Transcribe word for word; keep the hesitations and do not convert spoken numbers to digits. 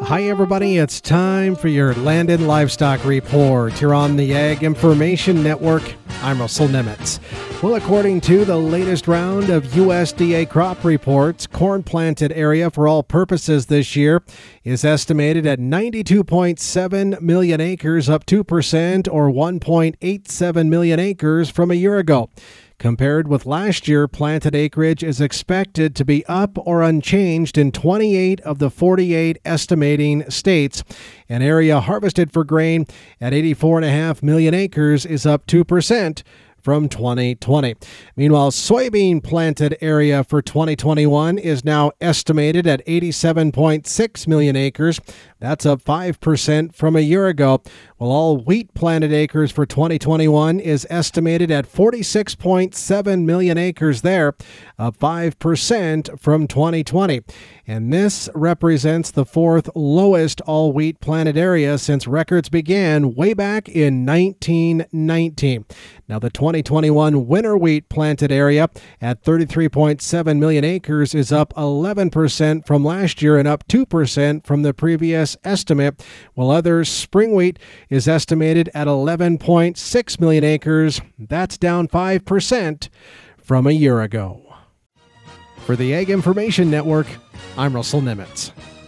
Hi everybody, it's time for your Land and Livestock Report. You're on the Ag Information Network. I'm Russell Nemitz. Well, according to the latest round of U S D A crop reports, corn planted area for all purposes this year is estimated at ninety-two point seven million acres, up two percent or one point eight seven million acres from a year ago. Compared with last year, planted acreage is expected to be up or unchanged in twenty-eight of the forty-eight estimating states. An area harvested for grain at eighty-four point five million acres is up two percent from twenty twenty. Meanwhile, soybean planted area for twenty twenty-one is now estimated at eighty-seven point six million acres. That's up five percent from a year ago. While all wheat planted acres for twenty twenty-one is estimated at forty-six point seven million acres there, up five percent from twenty twenty. And this represents the fourth lowest all wheat planted area since records began way back in nineteen nineteen. Now the twenty twenty-one winter wheat planted area at thirty-three point seven million acres is up eleven percent from last year and up two percent from the previous estimate, while other spring wheat is estimated at eleven point six million acres. That's down five percent from a year ago. For the Ag Information Network, I'm Russell Nemitz.